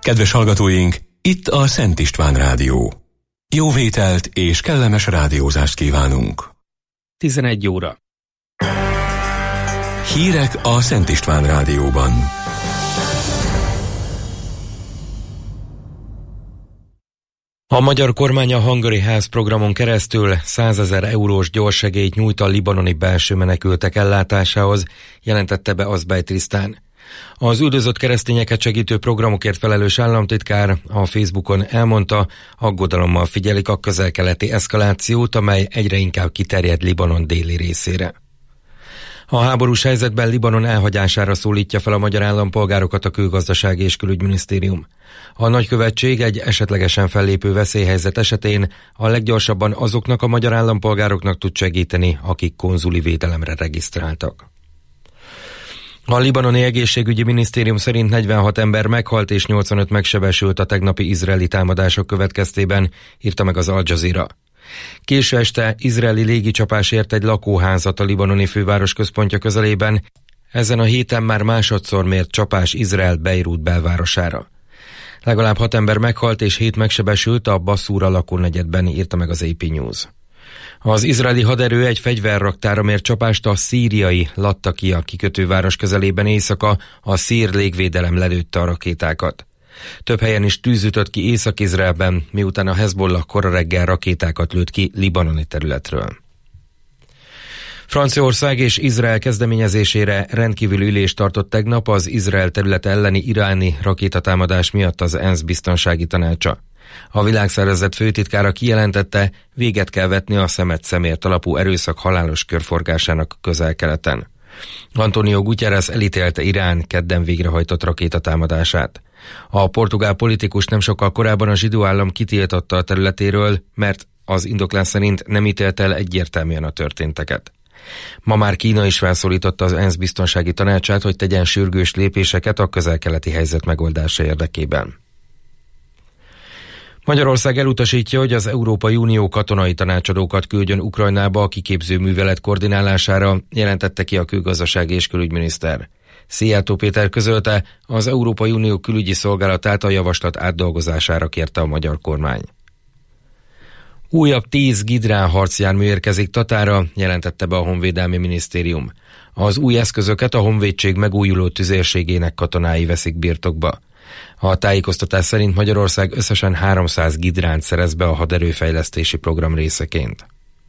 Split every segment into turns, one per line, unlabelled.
Kedves hallgatóink, itt a Szent István Rádió. Jó vételt és kellemes rádiózást kívánunk.
11 óra.
Hírek a Szent István Rádióban.
A magyar kormány a Hungary House programon keresztül 100 000 eurós gyorssegélyt nyújt a libanoni belső menekültek ellátásához, jelentette be Azbej Trisztán. Az üldözött keresztényeket segítő programokért felelős államtitkár a Facebookon elmondta, aggodalommal figyelik a közel-keleti eszkalációt, amely egyre inkább kiterjed Libanon déli részére. A háborús helyzetben Libanon elhagyására szólítja fel a magyar állampolgárokat a Külgazdasági és Külügyminisztérium. A nagykövetség egy esetlegesen fellépő veszélyhelyzet esetén a leggyorsabban azoknak a magyar állampolgároknak tud segíteni, akik konzuli védelemre regisztráltak. A libanoni egészségügyi minisztérium szerint 46 ember meghalt és 85 megsebesült a tegnapi izraeli támadások következtében, írta meg az Al Jazeera. Késő este izraeli légicsapás ért egy lakóházat a libanoni főváros központja közelében, ezen a héten már másodszor mért csapás Izrael Beirut belvárosára. Legalább 6 ember meghalt és 7 megsebesült a Basszúra lakónegyedben, írta meg az AP News. Az izraeli haderő egy fegyverraktára mért csapást a szíriai Lattakia kikötőváros közelében éjszaka, a szír légvédelem lelőtte a rakétákat. Több helyen is tűz ütött ki Észak-Izraelben, miután a Hezbollah kora reggel rakétákat lőtt ki libanoni területről. Franciaország és Izrael kezdeményezésére rendkívüli ülést tartott tegnap az Izrael területe elleni iráni rakétatámadás miatt az ENSZ biztonsági tanácsa. A világszervezet főtitkára kijelentette, véget kell vetni a szemet szemért alapú erőszak halálos körforgásának Közel-Keleten. Antonio Guterres elítélte Irán kedden végrehajtott rakétatámadását. A portugál politikus nem sokkal korábban a zsidó állam kitiltotta a területéről, mert az indoklás szerint nem ítélte el egyértelműen a történteket. Ma már Kína is felszólította az ENSZ biztonsági tanácsát, hogy tegyen sürgős lépéseket a közel-keleti helyzet megoldása érdekében. Magyarország elutasítja, hogy az Európai Unió katonai tanácsadókat küldjön Ukrajnába a kiképző művelet koordinálására, jelentette ki a külgazdasági és külügyminiszter. Szijjártó Péter közölte, az Európai Unió külügyi szolgálatát a javaslat átdolgozására kérte a magyar kormány. Újabb 10 Gidrán harcjármű érkezik Tatára, jelentette be a Honvédelmi Minisztérium. Az új eszközöket a honvédség megújuló tüzérségének katonái veszik birtokba. A tájékoztatás szerint Magyarország összesen 300 Gidránt szerez be a haderőfejlesztési program részeként.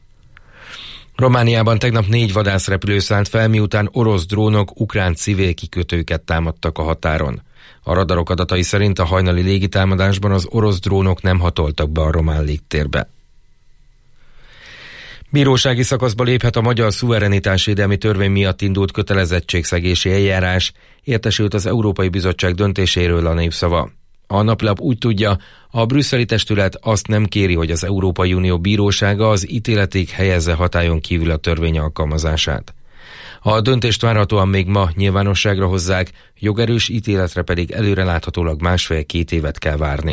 Romániában tegnap 4 vadászrepülő szállt fel, miután orosz drónok ukrán civil kikötőket támadtak a határon. A radarok adatai szerint a hajnali légitámadásban az orosz drónok nem hatoltak be a román légtérbe. Bírósági szakaszba léphet a magyar szuverenitásvédelmi törvény miatt indult kötelezettségszegési eljárás, értesült az Európai Bizottság döntéséről a Népszava. A naplap úgy tudja, a brüsszeli testület azt nem kéri, hogy az Európai Unió bírósága az ítéletig helyezze hatályon kívül a törvény alkalmazását. A döntést várhatóan még ma nyilvánosságra hozzák, jogerős ítéletre pedig előreláthatólag 1,5-2 évet kell várni.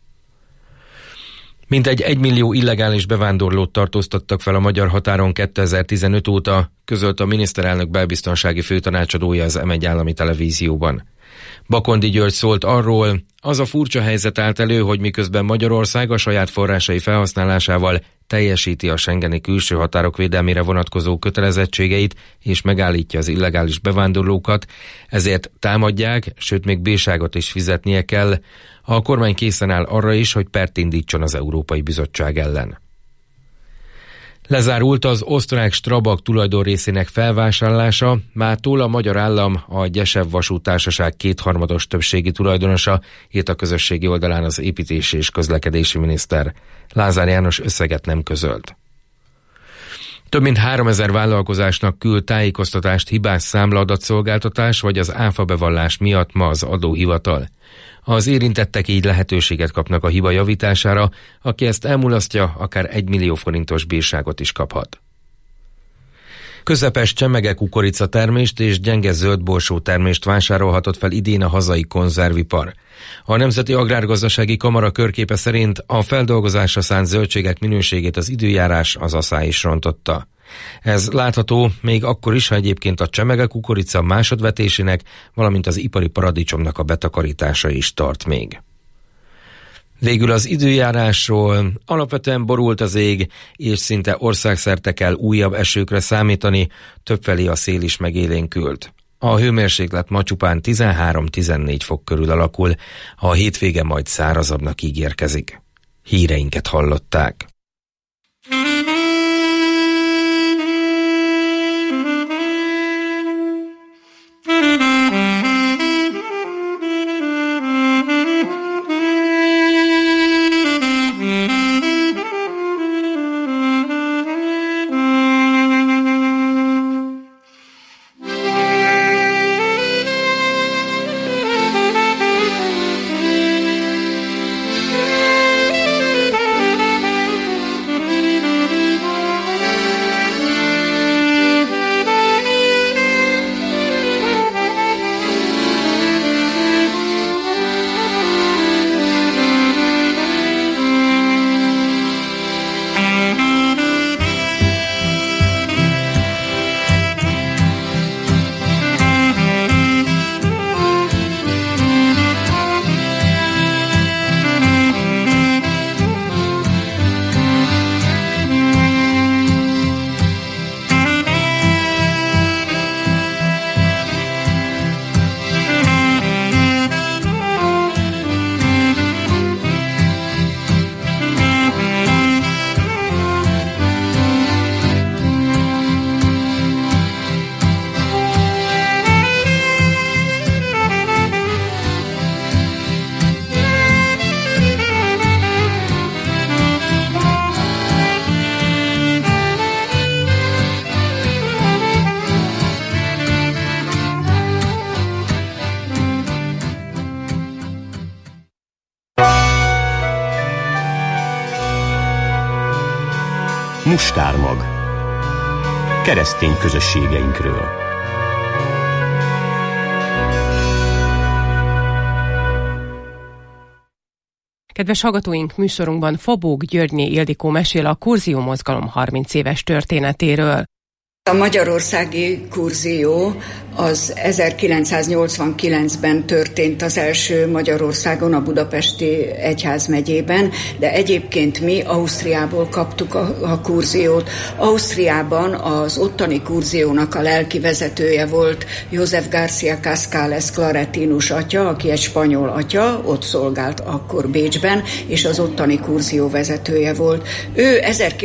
Mintegy 1 millió illegális bevándorlót tartóztattak fel a magyar határon 2015 óta, közölt a miniszterelnök belbiztonsági főtanácsadója az M1 állami televízióban. Bakondi György szólt arról, az a furcsa helyzet állt elő, hogy miközben Magyarország a saját forrásai felhasználásával teljesíti a schengeni külső határok védelmére vonatkozó kötelezettségeit és megállítja az illegális bevándorlókat, ezért támadják, sőt még bírságot is fizetnie kell. A kormány készen áll arra is, hogy pert indítson az Európai Bizottság ellen. Lezárult az osztrák Strabag tulajdonrészének felvásárlása, mától a magyar állam a Gyesev vasúttársaság 2/3 többségi tulajdonosa, írt a közösségi oldalán az építési és közlekedési miniszter. Lázár János összeget nem közölt. Több mint 3000 vállalkozásnak küld tájékoztatást hibás számlaadatszolgáltatás vagy az áfa bevallás miatt ma az adóhivatal. Az érintettek így lehetőséget kapnak a hiba javítására, aki ezt elmulasztja, akár 1 millió forintos bírságot is kaphat. Közepes csemege kukorica termést és gyenge zöldborsó termést vásárolhatott fel idén a hazai konzervipar. A Nemzeti Agrárgazdasági Kamara körképe szerint a feldolgozásra szánt zöldségek minőségét az időjárás, az aszály is rontotta. Ez látható még akkor is, ha egyébként a csemege kukorica másodvetésének, valamint az ipari paradicsomnak a betakarítása is tart még. Végül az időjárásról: alapvetően borult az ég, és szinte országszerte kell újabb esőkre számítani, többfelé a szél is megélénkült. A hőmérséklet ma csupán 13-14 fok körül alakul, a hétvége majd szárazabbnak ígérkezik. Híreinket hallották.
Mustármag. Keresztény közösségeinkről.
Kedves hallgatóink, műsorunkban Fabók Györgyné Ildikó mesél a Kurzió mozgalom 30 éves történetéről.
A magyarországi kurzió az 1989-ben történt az első Magyarországon, a Budapesti Egyházmegyében, de egyébként mi Ausztriából kaptuk a kurziót. Ausztriában az ottani kurziónak a lelki vezetője volt József García Cascales Claretinus atya, aki egy spanyol atya, ott szolgált akkor Bécsben, és az ottani kurzió vezetője volt. Ő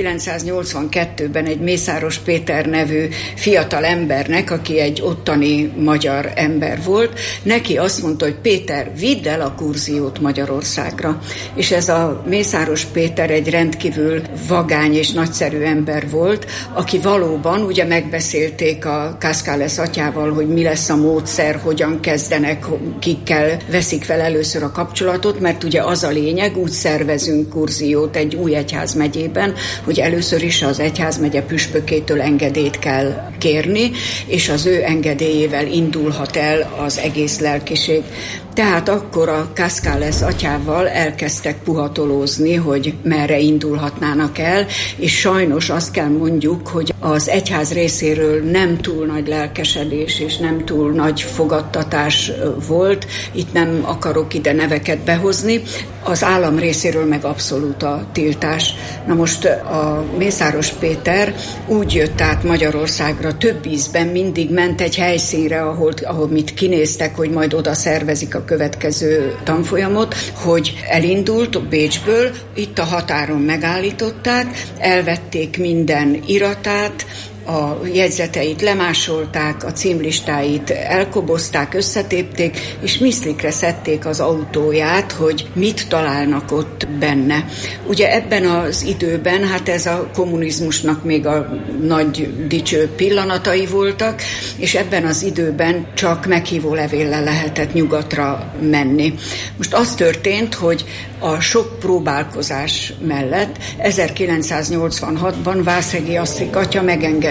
1982-ben egy Mészáros Péter nevű fiatal embernek, aki egy ottani magyar ember volt, neki azt mondta, hogy Péter, vidd el a kurziót Magyarországra. És ez a Mészáros Péter egy rendkívül vagány és nagyszerű ember volt, aki valóban, ugye megbeszélték a Cascales atyával, hogy mi lesz a módszer, hogyan kezdenek, kikkel veszik fel először a kapcsolatot, mert ugye az a lényeg, úgy szervezünk kurziót egy új egyházmegyében, hogy először is az egyházmegye püspökétől engedélyt kell kérni, és az ő engedélyével indulhat el az egész lelkiség. Tehát akkor a Cascales atyával elkezdtek puhatolózni, hogy merre indulhatnának el, és sajnos azt kell mondjuk, hogy az egyház részéről nem túl nagy lelkesedés és nem túl nagy fogadtatás volt. Itt nem akarok ide neveket behozni. Az állam részéről meg abszolút a tiltás. Na most a Mészáros Péter úgy jött át Magyarországra több ízben, mindig ment egy helyszínre, ahol mit kinéztek, hogy majd oda szervezik a következő tanfolyamot, hogy elindult Bécsből, itt a határon megállították, elvették minden iratát, a jegyzeteit lemásolták, a címlistáit elkobozták, összetépték, és miszlikre szedték az autóját, hogy mit találnak ott benne. Ugye ebben az időben, hát ez a kommunizmusnak még a nagy dicső pillanatai voltak, és ebben az időben csak meghívó levéllel lehetett nyugatra menni. Most az történt, hogy a sok próbálkozás mellett 1986-ban Vászegi Asztrik atya megengedte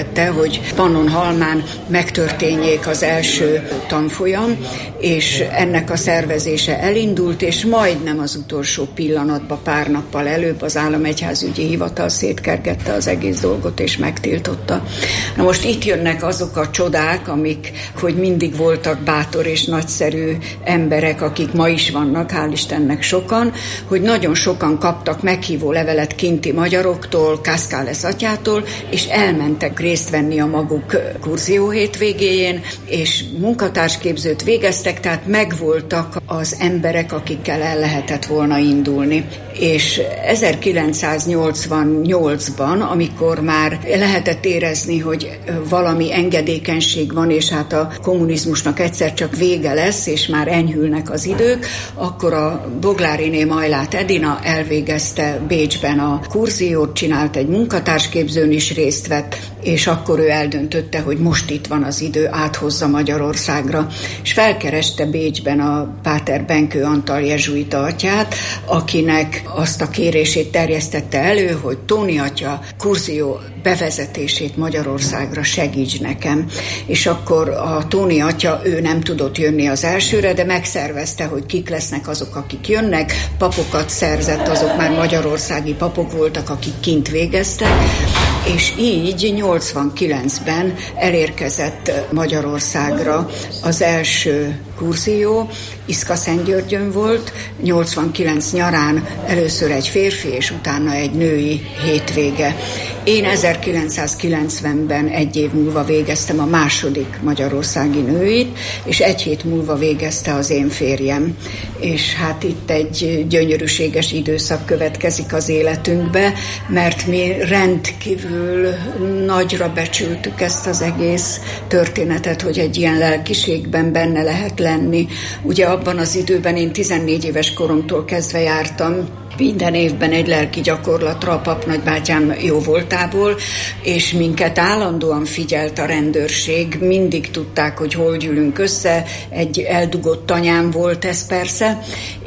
segítette, hogy Pannonhalmán megtörténjék az első tanfolyam, és ennek a szervezése elindult, és majdnem az utolsó pillanatban, pár nappal előbb az Államegyházügyi Hivatal szétkergette az egész dolgot, és megtiltotta. Na most itt jönnek azok a csodák, amik, hogy mindig voltak bátor és nagyszerű emberek, akik ma is vannak, hál' Istennek sokan, hogy nagyon sokan kaptak meghívó levelet kinti magyaroktól, Kászkáles atyától, és elmentek részt venni a maguk kurzió hétvégéjén, és munkatársképzőt végeztek, tehát megvoltak az emberek, akikkel el lehetett volna indulni. És 1988-ban, amikor már lehetett érezni, hogy valami engedékenység van, és hát a kommunizmusnak egyszer csak vége lesz, és már enyhülnek az idők, akkor a Bogláriné Majlát Edina elvégezte Bécsben a kurziót, csinált egy munkatársképzőn is részt vett, és akkor ő eldöntötte, hogy most itt van az idő, áthozza Magyarországra. És felkereste Bécsben a Páter Benkő Antal jezsuita atyát, akinek azt a kérését terjesztette elő, hogy Tóni atya kurzió bevezetését Magyarországra segíts nekem. És akkor a Tóni atya, ő nem tudott jönni az elsőre, de megszervezte, hogy kik lesznek azok, akik jönnek, papokat szerzett, azok már magyarországi papok voltak, akik kint végeztek, és így 89-ben elérkezett Magyarországra az első kurzió, Iszka-Szentgyörgyön volt, 89 nyarán először egy férfi, és utána egy női hétvége. Én 1990-ben egy év múlva végeztem a második magyarországi nőit, és egy hét múlva végezte az én férjem. És hát itt egy gyönyörűséges időszak következik az életünkbe, mert mi rendkívül nagyra becsültük ezt az egész történetet, hogy egy ilyen lelkiségben benne lehet lenni. Ugye abban az időben én 14 éves koromtól kezdve jártam minden évben egy lelki gyakorlatra a papnagybátyám jóvoltából, és minket állandóan figyelt a rendőrség, mindig tudták, hogy hol gyűlünk össze, egy eldugott tanyám volt ez persze,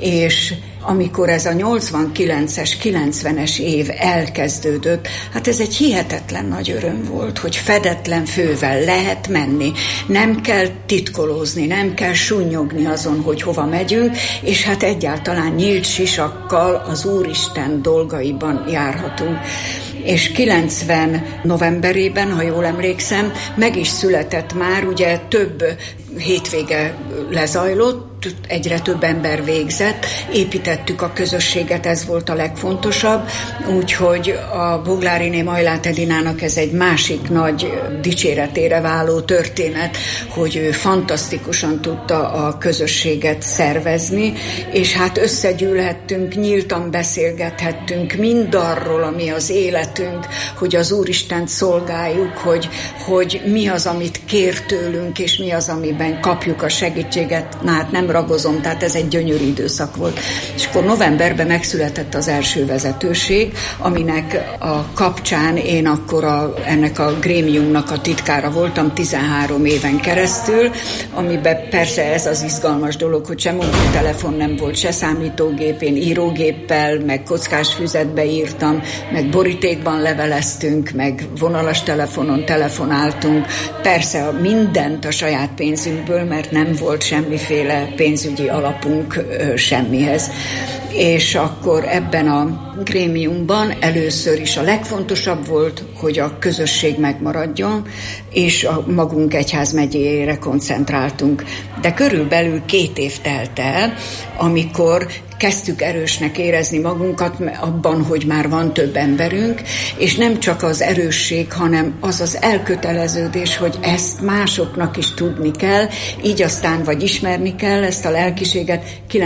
és amikor ez a 89-es, 90-es év elkezdődött, hát ez egy hihetetlen nagy öröm volt, hogy fedetlen fővel lehet menni, nem kell titkolózni, nem kell sunnyogni azon, hogy hova megyünk, és hát egyáltalán nyílt sisakkal az Úristen dolgaiban járhatunk. És 90 novemberében, ha jól emlékszem, meg is született már, ugye több hétvége lezajlott, egyre több ember végzett, építettük a közösséget, ez volt a legfontosabb, úgyhogy a Bogláriné Majlát Edinának ez egy másik nagy dicséretére váló történet, hogy ő fantasztikusan tudta a közösséget szervezni, és hát összegyűlhettünk, nyíltan beszélgethettünk mindarról, ami az életünk, hogy az Úristent szolgáljuk, hogy mi az, amit kér tőlünk, és mi az, amiben kapjuk a segítséget. Na hát nem ragozom, tehát ez egy gyönyörű időszak volt. És akkor novemberben megszületett az első vezetőség, aminek a kapcsán én akkor ennek a grémiumnak a titkára voltam 13 éven keresztül, amiben persze ez az izgalmas dolog, hogy se mobiltelefon nem volt, se számítógép, én írógéppel, meg kockás füzetbe írtam, meg borítékban leveleztünk, meg vonalas telefonon telefonáltunk, persze mindent a saját pénzünkből, mert nem volt semmiféle pénzügyi alapunk semmihez. És akkor ebben a grémiumban először is a legfontosabb volt, hogy a közösség megmaradjon, és a magunk egyházmegyéjére koncentráltunk. De körülbelül 2 év telt el, amikor kezdtük erősnek érezni magunkat abban, hogy már van több emberünk, és nem csak az erősség, hanem az az elköteleződés, hogy ezt másoknak is tudni kell, így aztán vagy ismerni kell ezt a lelkiséget.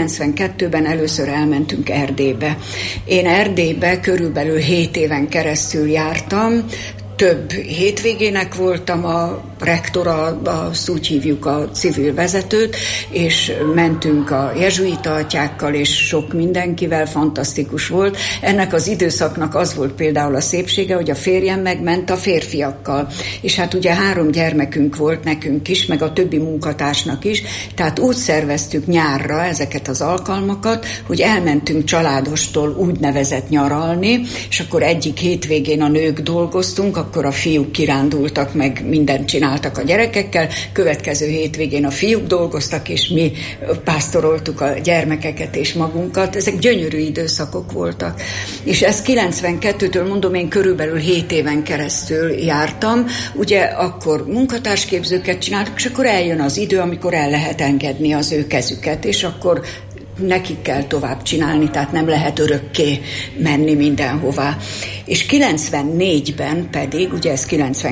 92-ben először elmentünk Erdélybe. Én Erdélybe körülbelül 7 éven keresztül jártam, több hétvégének voltam a rektora, azt úgy hívjuk a civil vezetőt, és mentünk a jezsuita atyákkal, és sok mindenkivel, fantasztikus volt. Ennek az időszaknak az volt például a szépsége, hogy a férjem megment a férfiakkal, és hát ugye 3 gyermekünk volt nekünk is, meg a többi munkatársnak is, tehát úgy szerveztük nyárra ezeket az alkalmakat, hogy elmentünk családostól úgynevezett nyaralni, és akkor egyik hétvégén a nők dolgoztunk, akkor a fiúk kirándultak, meg mindent csináltak a gyerekekkel, következő hétvégén a fiúk dolgoztak, és mi pásztoroltuk a gyermekeket és magunkat. Ezek gyönyörű időszakok voltak. És ez 92-től, mondom, én körülbelül 7 éven keresztül jártam. Ugye akkor munkatársképzőket csináltuk, és akkor eljön az idő, amikor el lehet engedni az ő kezüket, és akkor nekik kell tovább csinálni, tehát nem lehet örökké menni mindenhová. És 94-ben pedig, ugye ez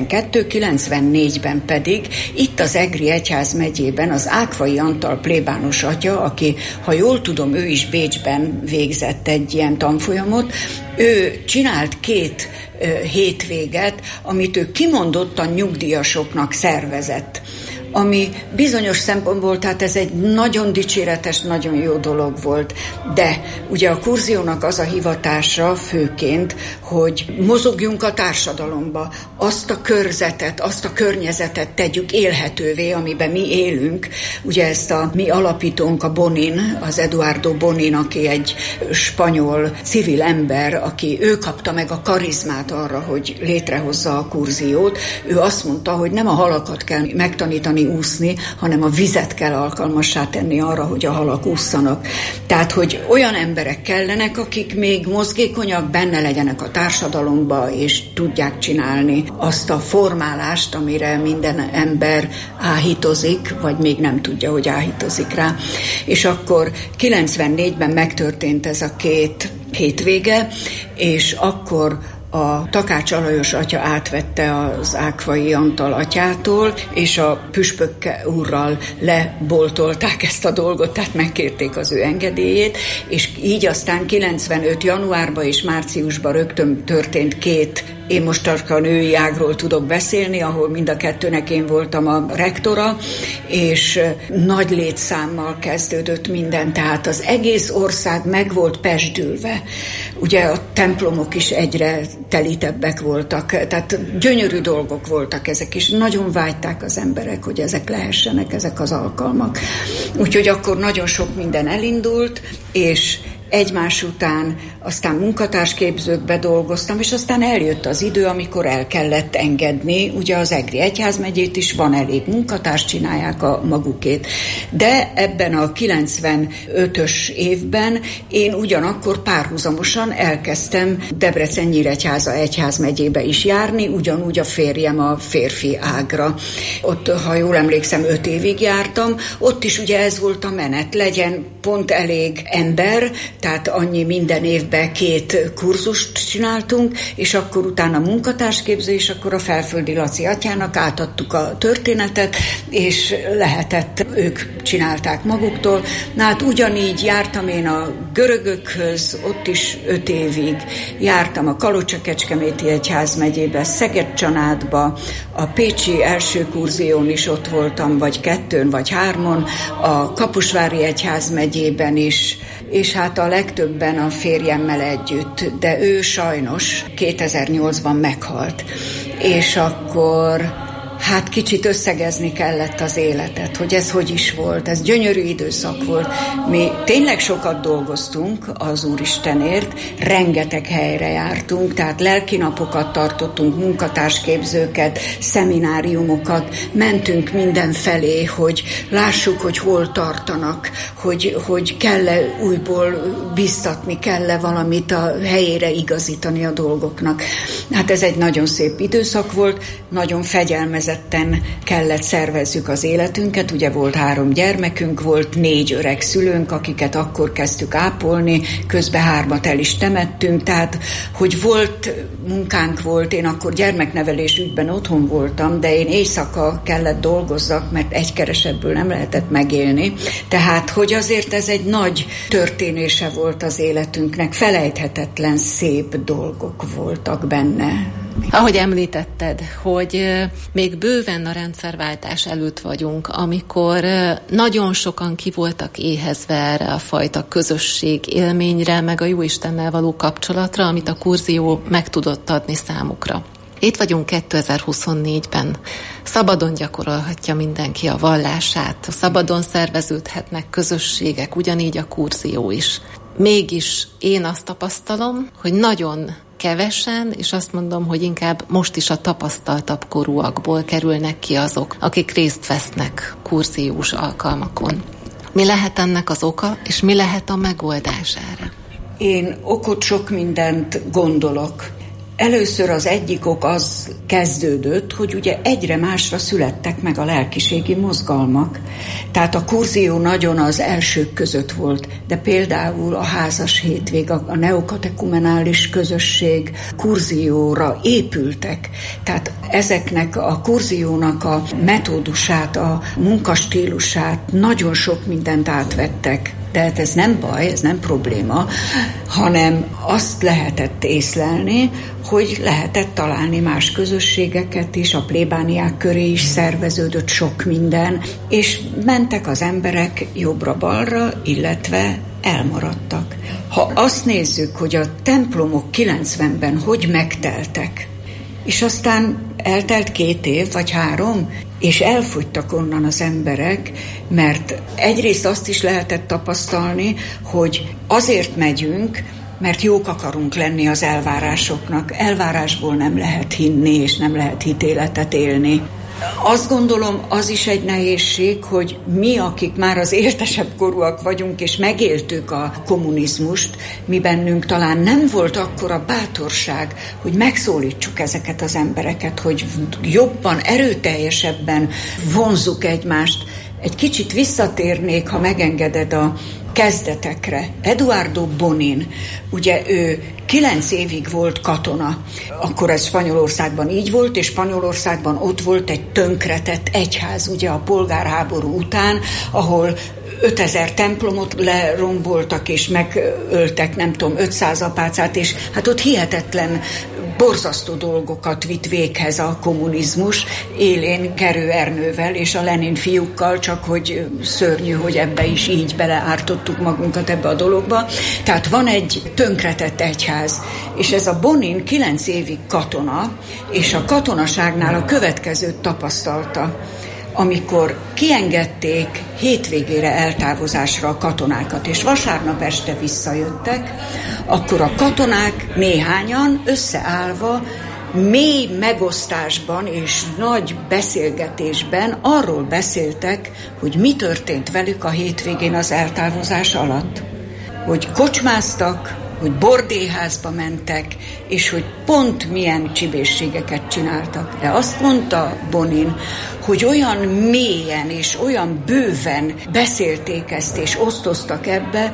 94-ben pedig itt az Egri egyházmegyében az Ákvai Antal plébános atya, aki, ha jól tudom, ő is Bécsben végzett egy ilyen tanfolyamot, ő csinált 2 hétvéget, amit ő kimondottan nyugdíjasoknak szervezett, ami bizonyos szempontból, tehát ez egy nagyon dicséretes, nagyon jó dolog volt. De ugye a kurziónak az a hivatása főként, hogy mozogjunk a társadalomba, azt a körzetet, azt a környezetet tegyük élhetővé, amiben mi élünk. Ugye ezt a mi alapítónk, a Bonin, az Eduardo Bonin, aki egy spanyol civil ember, aki ő kapta meg a karizmát arra, hogy létrehozza a kurziót. Ő azt mondta, hogy nem a halakat kell megtanítani úszni, hanem a vizet kell alkalmassá tenni arra, hogy a halak ússzanak. Tehát, hogy olyan emberek kellenek, akik még mozgékonyak, benne legyenek a társadalomba, és tudják csinálni azt a formálást, amire minden ember áhítozik, vagy még nem tudja, hogy áhítozik rá. És akkor 94-ben megtörtént ez a 2 hétvége, és akkor a Takács Alajos atya átvette az Ákvai Antal atyától, és a püspök úrral leboltolták ezt a dolgot, tehát megkérték az ő engedélyét, és így aztán 95. januárban és márciusban rögtön történt 2, én most csak a női ágról tudok beszélni, ahol mind a 2-nek én voltam a rektora, és nagy létszámmal kezdődött minden, tehát az egész ország meg volt pezsdülve. Ugye a templomok is egyre telítebbek voltak, tehát gyönyörű dolgok voltak ezek, és nagyon vágyták az emberek, hogy ezek lehessenek, ezek az alkalmak. Úgyhogy akkor nagyon sok minden elindult, és egymás után aztán munkatársképzőkbe dolgoztam, és aztán eljött az idő, amikor el kellett engedni, ugye az Egri egyházmegyét is van elég munkatárs, csinálják a magukét. De ebben a 95-ös évben én ugyanakkor párhuzamosan elkezdtem Debrecen-Nyíregyháza egyházmegyébe is járni, ugyanúgy a férjem a férfi ágra. Ott, ha jól emlékszem, 5 évig jártam, ott is ugye ez volt a menet, legyen pont elég ember, tehát annyi minden évben 2 kurzust csináltunk, és akkor utána munkatársképző, és akkor a Felföldi Laci atyának átadtuk a történetet, és lehetett, ők csinálták maguktól. Na hát ugyanígy jártam én a görögökhöz, ott is 5 évig jártam a Kalocsa-Kecskeméti egyházmegyébe, Szeged-Csanádba, a pécsi első kurzión is ott voltam, vagy 2-n, vagy 3-on, a Kaposvári egyházmegyében is, és hát a legtöbben a férjemmel együtt, de ő sajnos 2008-ban meghalt. És akkor hát kicsit összegezni kellett az életet, hogy ez hogy is volt. Ez gyönyörű időszak volt. Mi tényleg sokat dolgoztunk az Úristenért, rengeteg helyre jártunk, tehát lelkinapokat tartottunk, munkatársképzőket, szemináriumokat, mentünk mindenfelé, hogy lássuk, hogy hol tartanak, hogy kell-e újból biztatni, kell-e valamit a helyére igazítani a dolgoknak. Hát ez egy nagyon szép időszak volt, nagyon fegyelmezetten kellett szervezzük az életünket, ugye volt 3 gyermekünk, volt 4 öreg szülőnk, akiket akkor kezdtük ápolni, közben 3-at el is temettünk, tehát hogy volt munkánk volt, én akkor gyermeknevelés ügyben otthon voltam, de én éjszaka kellett dolgozzak, mert egy keresebből nem lehetett megélni, tehát hogy azért ez egy nagy történése volt az életünknek, felejthetetlen szép dolgok voltak benne.
Ahogy említetted, hogy még bőven a rendszerváltás előtt vagyunk, amikor nagyon sokan ki voltak éhezve erre a fajta közösség élményre, meg a Jóistennel való kapcsolatra, amit a kurzió meg tudott adni számukra. Itt vagyunk 2024-ben. Szabadon gyakorolhatja mindenki a vallását, szabadon szerveződhetnek közösségek, ugyanígy a kurzió is. Mégis én azt tapasztalom, hogy nagyon kevesen, és azt mondom, hogy inkább most is a tapasztaltabb korúakból kerülnek ki azok, akik részt vesznek kurziós alkalmakon. Mi lehet ennek az oka, és mi lehet a megoldás erre?
Én okot sok mindent gondolok. Először az egyik ok az kezdődött, hogy ugye egyre másra születtek meg a lelkiségi mozgalmak. Tehát a kurzió nagyon az elsők között volt, de például a házas hétvég, a neokatekumenális közösség kurzióra épültek. Tehát ezeknek a kurziónak a metódusát, a munkastílusát, nagyon sok mindent átvettek. Tehát ez nem baj, ez nem probléma, hanem azt lehetett észlelni, hogy lehetett találni más közösségeket is, a plébániák köré is szerveződött sok minden, és mentek az emberek jobbra-balra, illetve elmaradtak. Ha azt nézzük, hogy a templomok 90-ben hogy megteltek, és aztán eltelt 2 év vagy 3, és elfogytak onnan az emberek, mert egyrészt azt is lehetett tapasztalni, hogy azért megyünk, mert jók akarunk lenni az elvárásoknak. Elvárásból nem lehet hinni, és nem lehet hitéletet élni. Azt gondolom, az is egy nehézség, hogy mi, akik már az éltesebb korúak vagyunk, és megéltük a kommunizmust, mi bennünk talán nem volt akkora bátorság, hogy megszólítsuk ezeket az embereket, hogy jobban, erőteljesebben vonzzuk egymást. Egy kicsit visszatérnék, ha megengeded, a kezdetekre. Eduardo Bonin, ugye ő 9 évig volt katona. Akkor ez Spanyolországban így volt, és Spanyolországban ott volt egy tönkretett egyház, ugye a polgárháború után, ahol 5000 templomot leromboltak, és megöltek, nem tudom, 500 apácát, és hát ott hihetetlen, borzasztó dolgokat vitt véghez a kommunizmus, élén Gerő Ernővel és a Lenin fiúkkal, csak hogy szörnyű, hogy ebbe is így beleártottuk magunkat ebbe a dologba. Tehát van egy tönkretett egyház, és ez a Bonin 9 évig katona, és a katonaságnál a következőt tapasztalta. Amikor kiengedték hétvégére eltávozásra a katonákat, és vasárnap este visszajöttek, akkor a katonák néhányan összeállva mély megosztásban és nagy beszélgetésben arról beszéltek, hogy mi történt velük a hétvégén az eltávozás alatt. Hogy kocsmáztak, hogy bordéházba mentek, és hogy pont milyen csibészségeket csináltak. De azt mondta Bonin, hogy olyan mélyen és olyan bőven beszélték ezt, és osztoztak ebbe,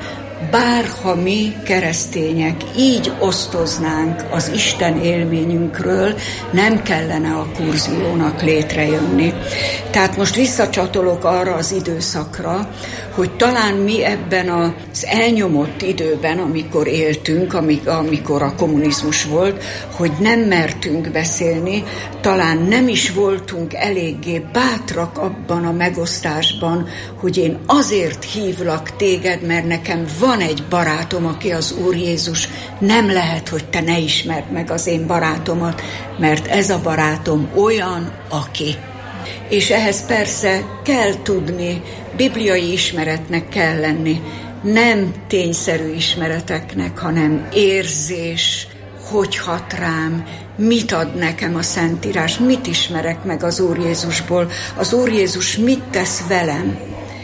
bárha mi keresztények így osztoznánk az Isten élményünkről, nem kellene a kurziónak létrejönni. Tehát most visszacsatolok arra az időszakra, hogy talán mi ebben az elnyomott időben, amikor éltünk, amikor a kommunizmus volt, hogy nem mertünk beszélni, talán nem is voltunk eléggé bátrak abban a megosztásban, hogy én azért hívlak téged, mert nekem van egy barátom, aki az Úr Jézus, nem lehet, hogy te ne ismerd meg az én barátomat, mert ez a barátom olyan, aki. És ehhez persze kell tudni, bibliai ismeretnek kell lenni, nem tényszerű ismereteknek, hanem érzés, hogy hat rám, mit ad nekem a Szentírás, mit ismerek meg az Úr Jézusból, az Úr Jézus mit tesz velem,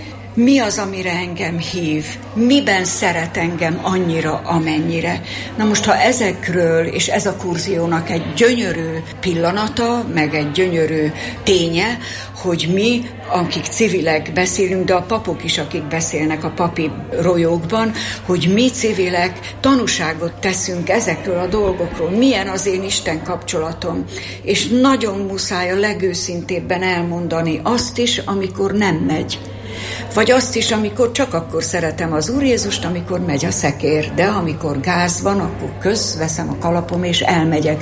mi az, amire engem hív, miben szeret engem annyira, amennyire. Na most, ha ezekről, és ez a kurziónak egy gyönyörű pillanata, meg egy gyönyörű ténye, hogy mi, akik civilek beszélünk, de a papok is, akik beszélnek a papi rojókban, hogy mi civilek tanúságot teszünk ezekről a dolgokról, milyen az én Isten kapcsolatom. És nagyon muszáj a legőszintébben elmondani azt is, amikor nem megy. Vagy azt is, amikor csak akkor szeretem az Úr Jézust, amikor megy a szekér, de amikor gáz van, akkor veszem a kalapom és elmegyek.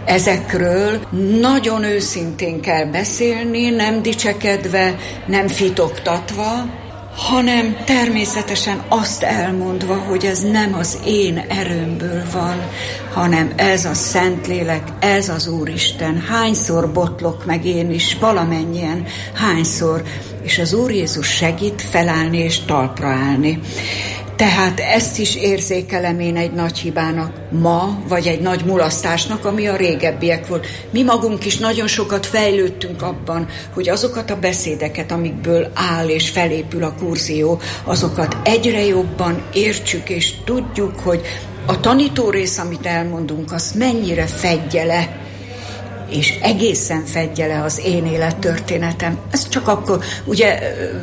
Ezekről nagyon őszintén kell beszélni, nem dicsekedve, nem fitoktatva, hanem természetesen azt elmondva, hogy ez nem az én erőmből van, hanem ez a Szentlélek, ez az Úristen. Hányszor botlok meg én is, valamennyien, hányszor, és az Úr Jézus segít felállni és talpra állni. Tehát ezt is érzékelem én egy nagy hibának ma, vagy egy nagy mulasztásnak, ami a régebbiek volt. Mi magunk is nagyon sokat fejlődtünk abban, hogy azokat a beszédeket, amikből áll és felépül a kurzió, azokat egyre jobban értsük, és tudjuk, hogy a tanítórész, amit elmondunk, azt mennyire fedje le, és egészen fedje le az én élettörténetem. Ez csak akkor, ugye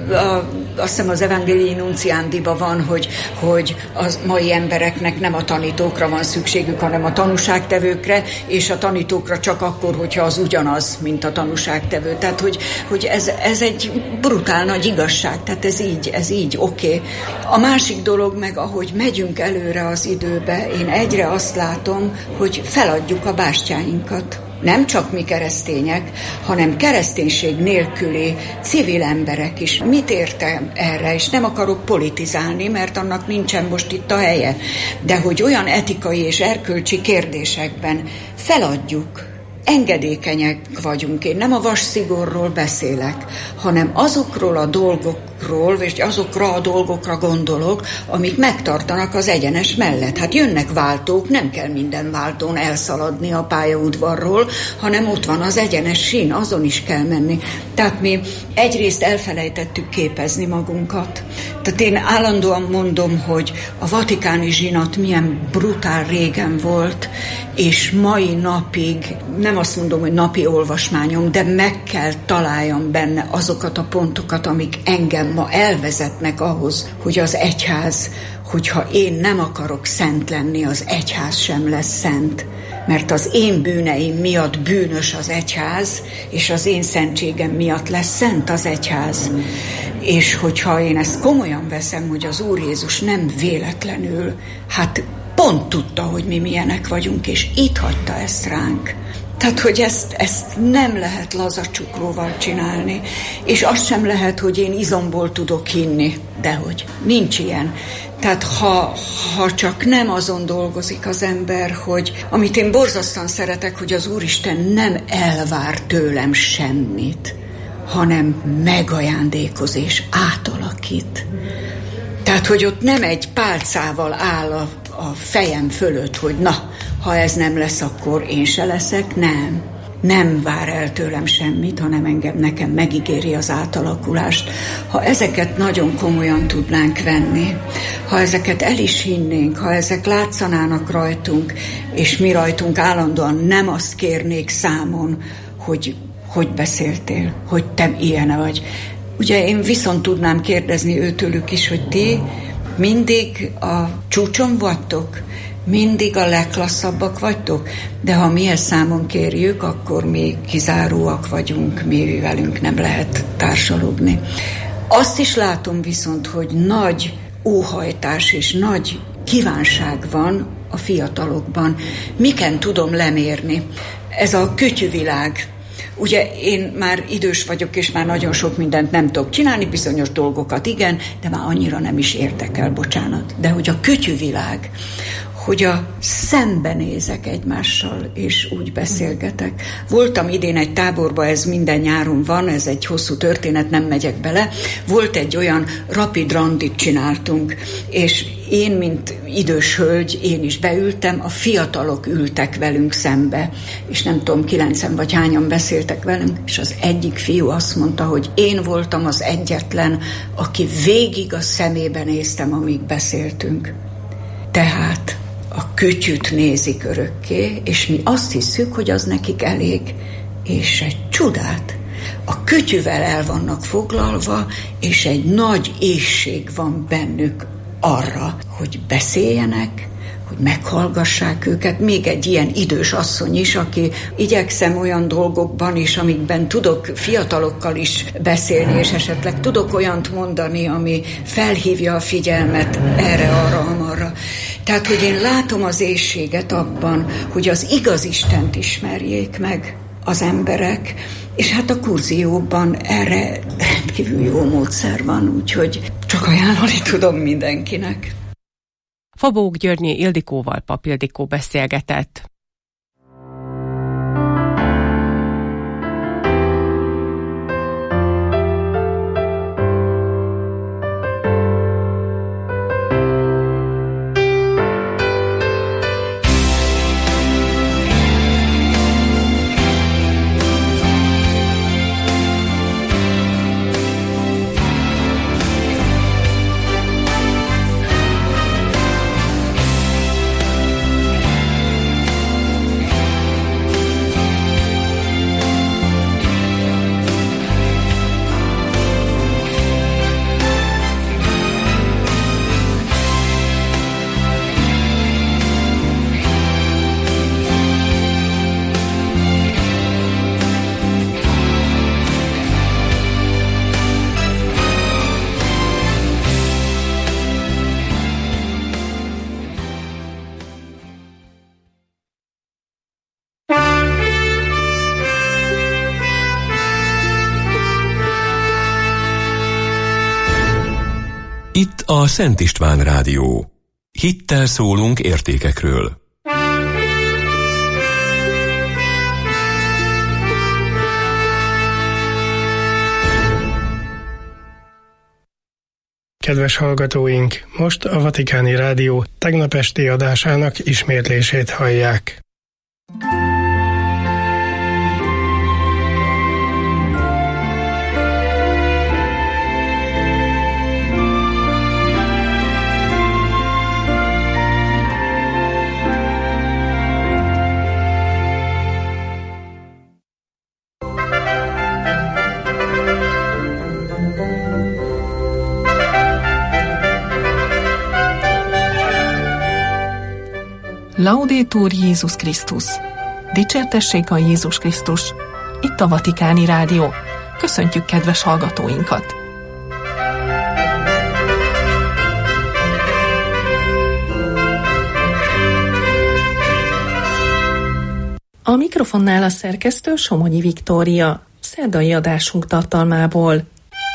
azt hiszem az Evangelii Nunciandiban van, hogy az mai embereknek nem a tanítókra van szükségük, hanem a tanúságtevőkre, és a tanítókra csak akkor, hogyha az ugyanaz, mint a tanúságtevő. Tehát, hogy ez egy brutál nagy igazság, tehát ez így oké. A másik dolog meg, ahogy megyünk előre az időbe, én egyre azt látom, hogy feladjuk a bástyáinkat. Nem csak mi keresztények, hanem kereszténység nélküli civil emberek is. Mit értem erre? És nem akarok politizálni, mert annak nincsen most itt a helye. De hogy olyan etikai és erkölcsi kérdésekben feladjuk, engedékenyek vagyunk. Én nem a vasszigorról beszélek, hanem azokról a dolgokról, és azokra a dolgokra gondolok, amik megtartanak az egyenes mellett. Hát jönnek váltók, nem kell minden váltón elszaladni a pályaudvarról, hanem ott van az egyenes sín, azon is kell menni. Tehát mi egyrészt elfelejtettük képezni magunkat. Tehát én állandóan mondom, hogy a vatikáni zsinat milyen brutál régen volt, és mai napig, nem azt mondom, hogy napi olvasmányom, de meg kell találjam benne azokat a pontokat, amik engem ma elvezetnek ahhoz, hogy az egyház, hogyha én nem akarok szent lenni, az egyház sem lesz szent. Mert az én bűneim miatt bűnös az egyház, és az én szentségem miatt lesz szent az egyház. És hogyha én ezt komolyan veszem, hogy az Úr Jézus nem véletlenül, hát pont tudta, hogy mi milyenek vagyunk, és itt hagyta ezt ránk. Tehát, hogy ezt nem lehet lazacsuklóval csinálni, és azt sem lehet, hogy én izomból tudok hinni, dehogy nincs ilyen. Tehát ha csak nem azon dolgozik az ember, hogy amit én borzasztóan szeretek, hogy az Úristen nem elvár tőlem semmit, hanem megajándékoz és átalakít. Tehát, hogy ott nem egy pálcával áll a fejem fölött, hogy na, ha ez nem lesz, akkor én se leszek, nem. Nem vár el tőlem semmit, hanem nekem megígéri az átalakulást. Ha ezeket nagyon komolyan tudnánk venni, ha ezeket el is hinnénk, ha ezek látszanának rajtunk, és mi rajtunk állandóan nem azt kérnék számon, hogy beszéltél, hogy te ilyen vagy. Ugye én viszont tudnám kérdezni őtőlük is, hogy ti mindig a csúcson vagytok, mindig a legklasszabbak vagytok, de ha mi ezt számon kérjük, akkor mi kizáróak vagyunk, mi velünk nem lehet társalogni. Azt is látom viszont, hogy nagy óhajtás és nagy kívánság van a fiatalokban. Miken tudom lemérni? Ez a kütyüvilág. Ugye én már idős vagyok, és már nagyon sok mindent nem tudok csinálni, bizonyos dolgokat igen, de már annyira nem is érdekel, bocsánat. De hogy a kütyüvilág, hogy szembenézek egymással, és úgy beszélgetek. Voltam idén egy táborban, ez minden nyáron van, ez egy hosszú történet, nem megyek bele. Volt egy olyan rapid randit csináltunk, és én, mint idős hölgy, én is beültem, a fiatalok ültek velünk szembe, és nem tudom, 9 vagy hányan beszéltek velünk, és az egyik fiú azt mondta, hogy én voltam az egyetlen, aki végig a szemébe néztem, amíg beszéltünk. Tehát a kütyüt nézik örökké, és mi azt hiszük, hogy az nekik elég, és egy csodát. A kütyüvel el vannak foglalva, és egy nagy éhség van bennük arra, hogy beszéljenek, hogy meghallgassák őket. Még egy ilyen idős asszony is, aki igyekszem olyan dolgokban is, amikben tudok fiatalokkal is beszélni, és esetleg tudok olyant mondani, ami felhívja a figyelmet erre, arra, amarra. Tehát, hogy én látom az éhséget abban, hogy az igaz Istent ismerjék meg az emberek, és hát a kurzióban erre rendkívül jó módszer van, úgyhogy csak ajánlani tudom mindenkinek.
Fabók Györgyné Ildikóval Pap Ildikó beszélgetett.
Itt a Szent István Rádió. Hittel szólunk értékekről.
Kedves hallgatóink, most a Vatikáni Rádió tegnap esti adásának ismétlését hallják.
Laudetur Jézus Krisztus! Dicsértessék a Jézus Krisztus! Itt a Vatikáni Rádió. Köszöntjük kedves hallgatóinkat! A mikrofonnál a szerkesztő Somogyi Viktória. Szerdai adásunk tartalmából.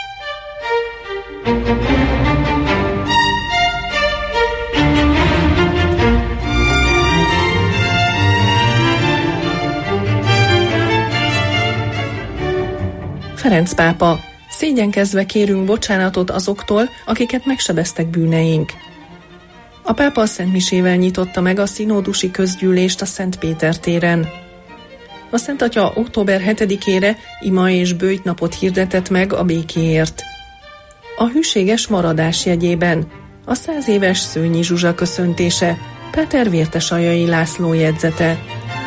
Ferenc pápa: szégyenkezve kérünk bocsánatot azoktól, akiket megsebeztek bűneink. A pápa a Szent Misével nyitotta meg a szinódusi közgyűlést a Szent Péter téren. A Szent Atya október 7-ére ima és böjtnapot hirdetett meg a békéért. A hűséges maradás jegyében a 100 éves Szőnyi Zsuzsa köszöntése, Páter Vértesaljai László jegyzete.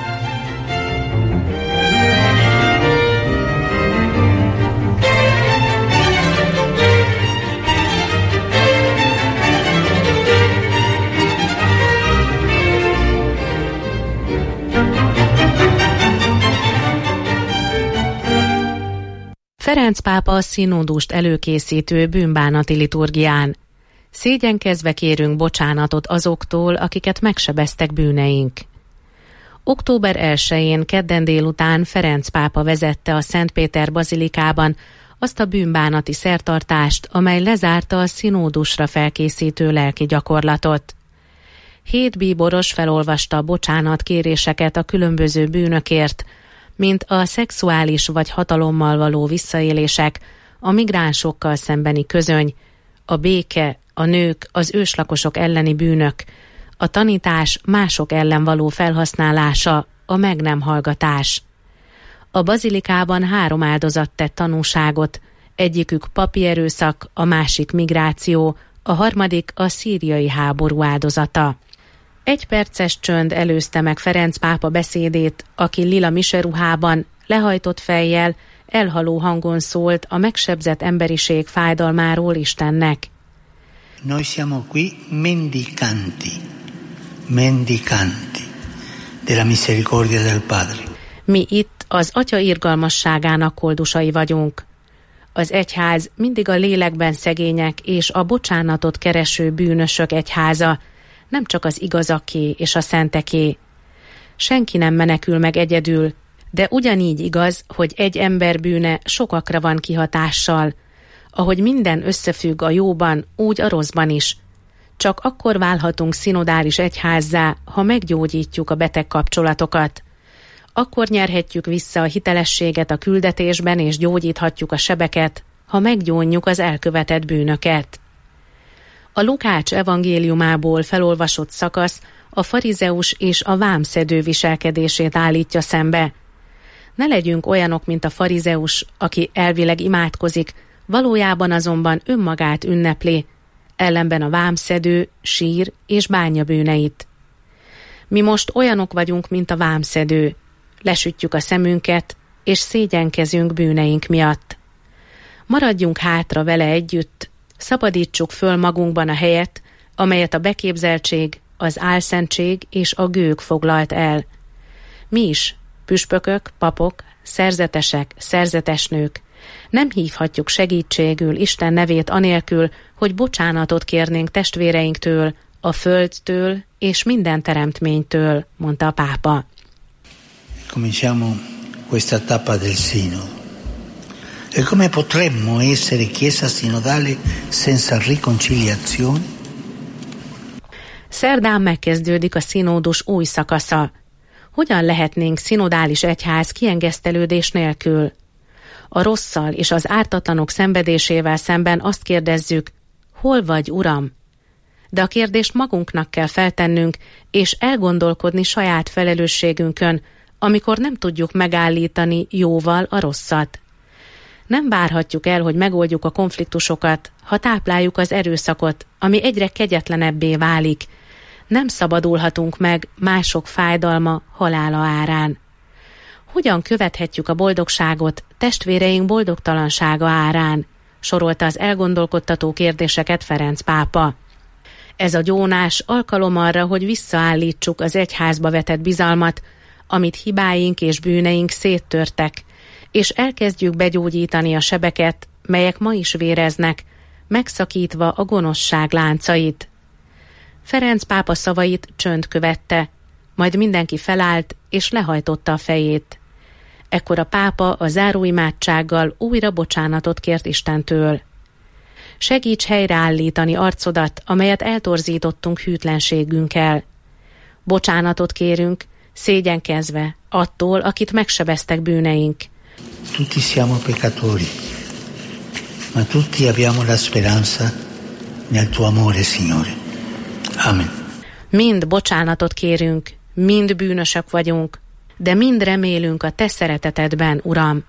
Ferenc pápa a színódust előkészítő bűnbánati liturgián. Szégyenkezve kérünk bocsánatot azoktól, akiket megsebeztek bűneink. Október 1-én kedden délután Ferenc pápa vezette a Szent Péter bazilikában azt a bűnbánati szertartást, amely lezárta a színódusra felkészítő lelki gyakorlatot. 7 bíboros felolvasta a bocsánatkéréseket a különböző bűnökért, mint a szexuális vagy hatalommal való visszaélések, a migránsokkal szembeni közöny, a béke, a nők, az őslakosok elleni bűnök, a tanítás mások ellen való felhasználása, a meg nem hallgatás. A bazilikában 3 áldozat tett tanúságot, egyikük papi erőszak, a másik migráció, a harmadik a szíriai háború áldozata. 1 perces csönd előzte meg Ferenc pápa beszédét, aki lila miseruhában, lehajtott fejjel, elhaló hangon szólt a megsebzett emberiség fájdalmáról Istennek.
Noi siamo qui mendicanti della misericordia del Padre.
Mi itt az Atya irgalmasságának koldusai vagyunk. Az egyház mindig a lélekben szegények és a bocsánatot kereső bűnösök egyháza, nem csak az igazaké és a szenteké. Senki nem menekül meg egyedül, de ugyanígy igaz, hogy egy ember bűne sokakra van kihatással. Ahogy minden összefügg a jóban, úgy a rosszban is. Csak akkor válhatunk szinodális egyházzá, ha meggyógyítjuk a beteg kapcsolatokat. Akkor nyerhetjük vissza a hitelességet a küldetésben és gyógyíthatjuk a sebeket, ha meggyónjuk az elkövetett bűnöket. A Lukács evangéliumából felolvasott szakasz a farizeus és a vámszedő viselkedését állítja szembe. Ne legyünk olyanok, mint a farizeus, aki elvileg imádkozik, valójában azonban önmagát ünnepli, ellenben a vámszedő sír és bánja bűneit. Mi most olyanok vagyunk, mint a vámszedő, lesütjük a szemünket, és szégyenkezünk bűneink miatt. Maradjunk hátra vele együtt, szabadítsuk föl magunkban a helyet, amelyet a beképzeltség, az álszentség és a gőg foglalt el. Mi is, püspökök, papok, szerzetesek, szerzetesnők, nem hívhatjuk segítségül Isten nevét anélkül, hogy bocsánatot kérnénk testvéreinktől, a földtől és minden teremtménytől, mondta a pápa.
Cominciamo questa tappa del Sinodo. E come potremmo essere Chiesa sinodale senza riconciliazione?
Szerdán megkezdődik a szinódus új szakasza. Hogyan lehetnénk szinodális egyház kiengesztelődés nélkül? A rosszal és az ártatlanok szenvedésével szemben azt kérdezzük, hol vagy, Uram? De a kérdést magunknak kell feltennünk, és elgondolkodni saját felelősségünkön, amikor nem tudjuk megállítani jóval a rosszat. Nem várhatjuk el, hogy megoldjuk a konfliktusokat, ha tápláljuk az erőszakot, ami egyre kegyetlenebbé válik. Nem szabadulhatunk meg mások fájdalma, halála árán. Hogyan követhetjük a boldogságot testvéreink boldogtalansága árán? Sorolta az elgondolkodtató kérdéseket Ferenc pápa. Ez a gyónás alkalom arra, hogy visszaállítsuk az egyházba vetett bizalmat, amit hibáink és bűneink széttörtek, és elkezdjük begyógyítani a sebeket, melyek ma is véreznek, megszakítva a gonoszság láncait. Ferenc pápa szavait csönd követte, majd mindenki felállt és lehajtotta a fejét. Ekkor a pápa a záróimádsággal újra bocsánatot kért Istentől. Segíts helyreállítani arcodat, amelyet eltorzítottunk hűtlenségünkkel. Bocsánatot kérünk, szégyenkezve attól, akit megsebeztek bűneink.
Tutti siamo peccatori, ma tutti abbiamo la speranza nel tuo amore, Signore. Amen.
Mind bocsánatot kérünk, mind bűnösök vagyunk, de mind remélünk a te szeretetedben, Uram.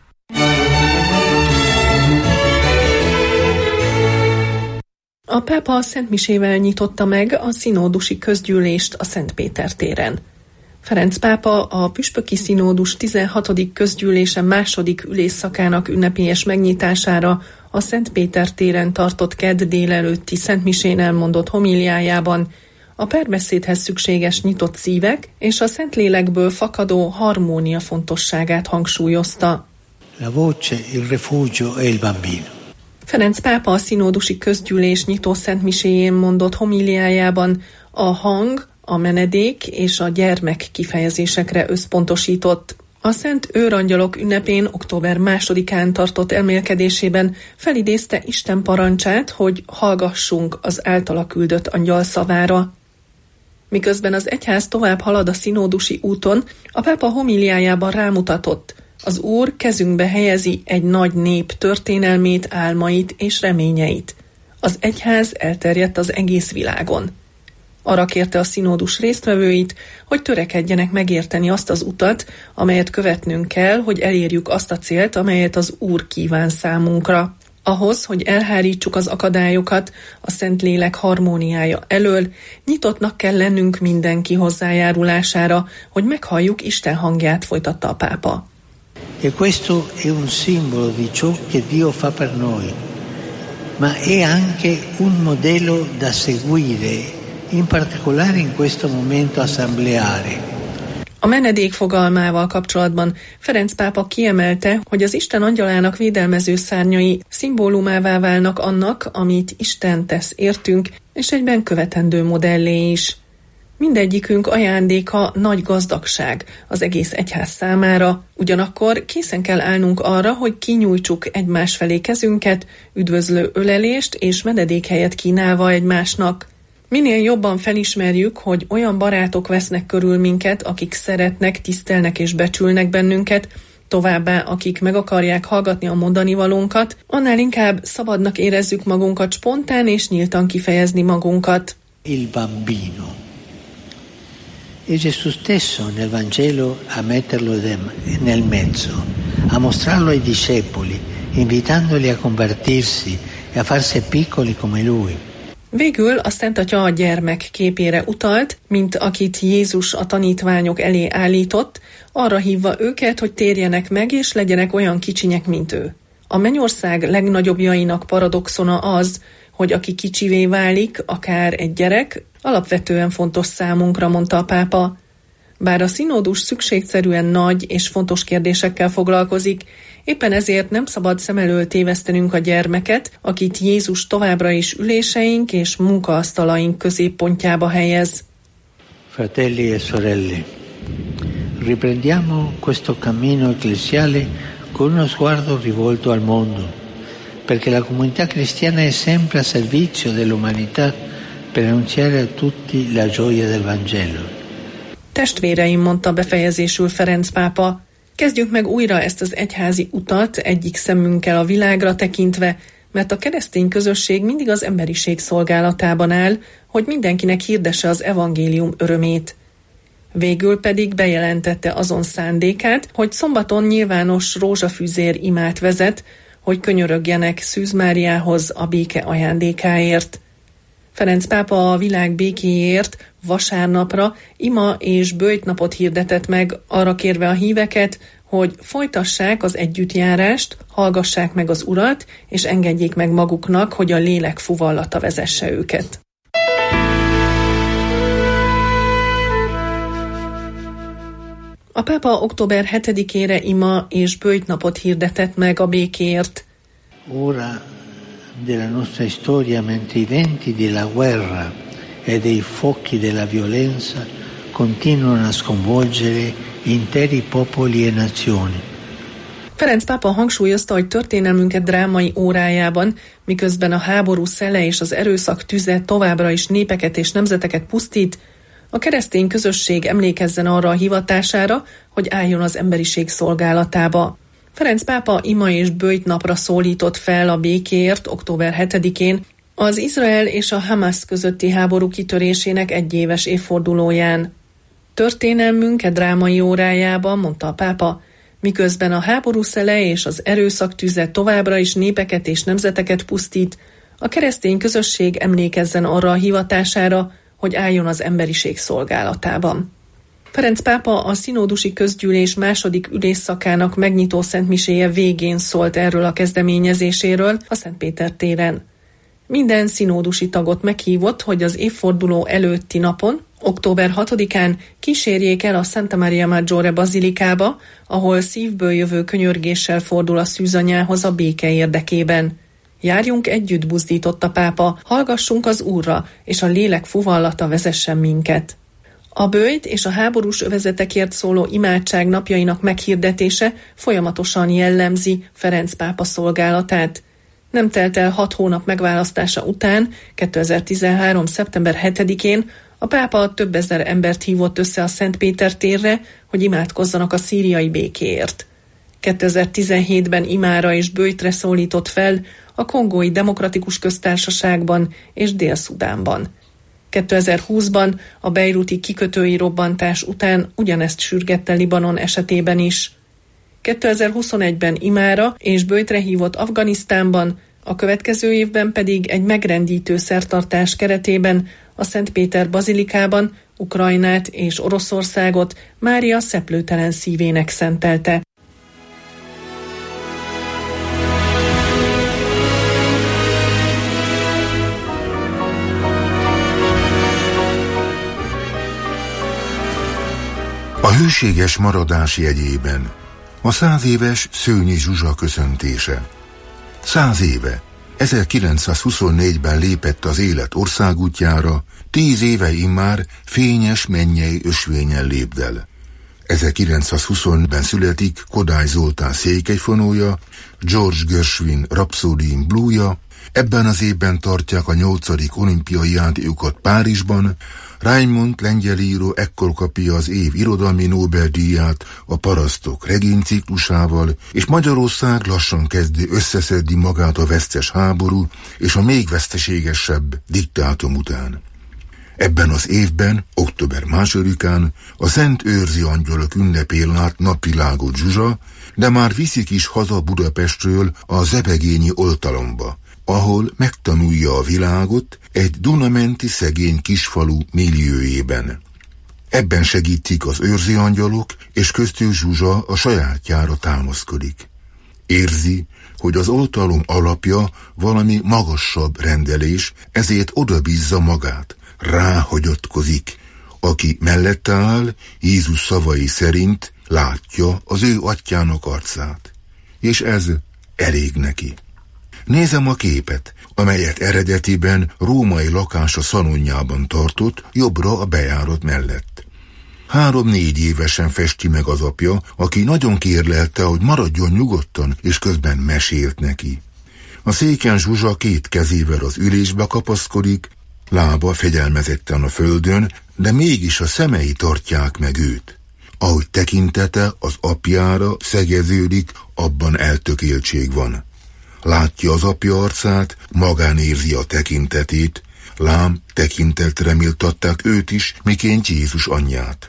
A pápa a szentmisével nyitotta meg a szinódusi közgyűlést a Szent Péter téren. Ferenc pápa a püspöki szinódus 16. közgyűlése második ülésszakának ünnepélyes megnyitására a Szent Péter téren tartott kedd délelőtti szentmisén elmondott homíliájában a párbeszédhez szükséges nyitott szívek és a Szentlélekből fakadó harmónia fontosságát hangsúlyozta.
La voce, il refugio e il bambino.
Ferenc pápa a szinódusi közgyűlés nyitó szentmiséjén mondott homíliájában a hang, a menedék és a gyermek kifejezésekre összpontosított. A Szent Őrangyalok ünnepén október 2-án tartott elmélkedésében felidézte Isten parancsát, hogy hallgassunk az általa küldött angyal szavára. Miközben az egyház tovább halad a szinódusi úton, a pápa homíliájában rámutatott, az Úr kezünkbe helyezi egy nagy nép történelmét, álmait és reményeit. Az egyház elterjedt az egész világon. Arra kérte a szinódus résztvevőit, hogy törekedjenek megérteni azt az utat, amelyet követnünk kell, hogy elérjük azt a célt, amelyet az Úr kíván számunkra. Ahhoz, hogy elhárítsuk az akadályokat a Szentlélek harmóniája elől, nyitottnak kell lennünk mindenki hozzájárulására, hogy meghalljuk Isten hangját, folytatta a pápa.
E questo è un simbolo di ciò che Dio fa per noi, ma è anche un modello da seguire, in particolare in questo momento assembleare.
A menedék fogalmával kapcsolatban Ferenc pápa kiemelte, hogy az Isten angyalának védelmező szárnyai szimbólumává válnak annak, amit Isten tesz értünk, és egyben követendő modellé is. Mindegyikünk ajándéka nagy gazdagság az egész egyház számára, ugyanakkor készen kell állnunk arra, hogy kinyújtsuk egymás felé kezünket, üdvözlő ölelést és menedékhelyet kínálva egymásnak. Minél jobban felismerjük, hogy olyan barátok vesznek körül minket, akik szeretnek, tisztelnek és becsülnek bennünket, továbbá akik meg akarják hallgatni a mondani valónkat, annál inkább szabadnak érezzük magunkat, spontán és nyíltan kifejezni magunkat.
Il bambino. E Gesù stesso nel Vangelo a metterlo nel mezzo, a mostrarlo ai discepoli, invitandoli a convertirsi e a farsi piccoli come lui.
Végül a Szent Atya a gyermek képére utalt, mint akit Jézus a tanítványok elé állított, arra hívva őket, hogy térjenek meg és legyenek olyan kicsinyek, mint ő. A mennyország legnagyobbjainak paradoxona az, hogy aki kicsivé válik, akár egy gyerek, alapvetően fontos számunkra, mondta a pápa. Bár a szinódus szükségszerűen nagy és fontos kérdésekkel foglalkozik, éppen ezért nem szabad szem elől tévesztenünk a gyermeket, akit Jézus továbbra is üléseink és munkaasztalaink középpontjába helyez.
Fratelli e sorelle, riprendiamo questo cammino ecclesiale con uno sguardo rivolto al mondo, perché la comunità cristiana è sempre a servizio dell'umanità per annunciare a tutti la gioia del Vangelo.
Testvéreim, mondta befejezésül Ferenc pápa, kezdjük meg újra ezt az egyházi utat egyik szemünkkel a világra tekintve, mert a keresztény közösség mindig az emberiség szolgálatában áll, hogy mindenkinek hirdesse az evangélium örömét. Végül pedig bejelentette azon szándékát, hogy szombaton nyilvános rózsafűzér imát vezet, hogy könyörögjenek Szűz Máriához a béke ajándékáért. Ferenc pápa a világ békéért vasárnapra ima és böjtnapot hirdetett meg, arra kérve a híveket, hogy folytassák az együttjárást, hallgassák meg az Urat, és engedjék meg maguknak, hogy a lélek fuvallata vezesse őket. A pápa október 7-ére ima és böjtnapot hirdetett meg a békéért.
Ora della nostra storia, mentre i venti della guerra e dei fuochi della violenza continuano a sconvolgere interi popoli e nazioni.
Ferenc pápa hangsúlyozta, hogy történelmünket drámai órájában, miközben a háború szele és az erőszak tüze továbbra is népeket és nemzeteket pusztít, a keresztény közösség emlékezzen arra a hivatására, hogy álljon az emberiség szolgálatába. Ferenc pápa ima és böjtnapra szólított fel a békéért október 7-én, az Izrael és a Hamas közötti háború kitörésének egyéves évfordulóján. Történelmünk drámai órájában, mondta a pápa, miközben a háború szele és az erőszak tüze továbbra is népeket és nemzeteket pusztít, a keresztény közösség emlékezzen arra a hivatására, hogy álljon az emberiség szolgálatában. Ferenc pápa a szinódusi közgyűlés második ülésszakának megnyitó szentmiséje végén szólt erről a kezdeményezéséről a Szentpéter téren. Minden szinódusi tagot meghívott, hogy az évforduló előtti napon, október 6-án kísérjék el a Santa Maria Maggiore bazilikába, ahol szívből jövő könyörgéssel fordul a szűzanyához a béke érdekében. Járjunk együtt, buzdított a pápa, hallgassunk az Úrra, és a lélek fuvallata vezessen minket. A böjt és a háborús övezetekért szóló imádság napjainak meghirdetése folyamatosan jellemzi Ferenc pápa szolgálatát. Nem telt el 6 hónap megválasztása után, 2013. szeptember 7-én a pápa több ezer embert hívott össze a Szent Péter térre, hogy imádkozzanak a szíriai békéért. 2017-ben imára és böjtre szólított fel a Kongói Demokratikus Köztársaságban és Dél-Szudánban. 2020-ban a bejruti kikötői robbantás után ugyanezt sürgette Libanon esetében is. 2021-ben imára és böjtre hívott Afganisztánban, a következő évben pedig egy megrendítő szertartás keretében a Szent Péter bazilikában Ukrajnát és Oroszországot Mária szeplőtelen szívének szentelte.
A hűséges maradás jegyében a 100 éves Szőnyi Zsuzsa köszöntése. 100 éve, 1924-ben lépett az élet országútjára, 10 éve immár fényes mennyei ösvényen lépdel. 1920-ben születik Kodály Zoltán székelyfonója, George Gershwin Rhapsody in Blue-ja, ebben az évben tartják a 8. olimpiai játékokat Párizsban, Raymond lengyelíró ekkor kapja az év irodalmi Nobel-díját a Parasztok regényciklusával, és Magyarország lassan kezdi összeszedni magát a vesztes háború és a még veszteségesebb diktátum után. Ebben az évben, október 2-án a Szent Őrzi Angyalok ünnepén lát napvilágot Zsuzsa, de már viszik is haza Budapestről a zebegényi oltalomba, ahol megtanulja a világot egy dunamenti szegény kisfalu milliójében. Ebben segítik az őrzi angyalok, és köztük Zsuzsa a sajátjára támaszkodik. Érzi, hogy az oltalom alapja valami magasabb rendelés, ezért odabízza magát, ráhagyatkozik. Aki mellette áll, Jézus szavai szerint látja az ő atyjának arcát. És ez elég neki. Nézem a képet, amelyet eredetiben római lakása szalonjában tartott, jobbra a bejárat mellett. 3-4 évesen festi meg az apja, aki nagyon kérlelte, hogy maradjon nyugodtan, és közben mesélt neki. A széken Zsuzsa 2 kezével az ülésbe kapaszkodik, lába fegyelmezetten a földön, de mégis a szemei tartják meg őt. Ahogy tekintete az apjára szegeződik, abban eltökéltség van. Látja az apja arcát, magán érzi a tekintetét, lám tekintetre méltatták őt is, miként Jézus anyját.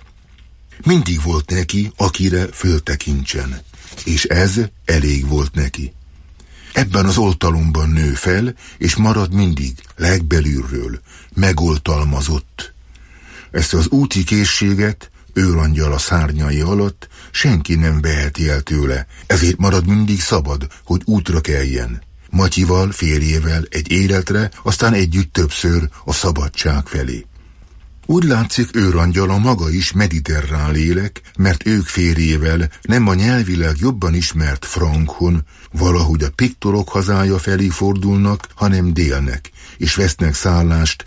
Mindig volt neki, akire föltekintsen, és ez elég volt neki. Ebben az oltalomban nő fel, és marad mindig legbelülről, megoltalmazott. Ezt az úti készséget, őrangyal a szárnyai alatt, senki nem veheti el tőle, ezért marad mindig szabad, hogy útra keljen. Matyival, férjével egy életre, aztán együtt többször a szabadság felé. Úgy látszik, őrangyal a maga is mediterrán lélek, mert ők férjével nem a nyelvileg jobban ismert Frankon, valahogy a piktorok hazája felé fordulnak, hanem délnek, és vesznek szállást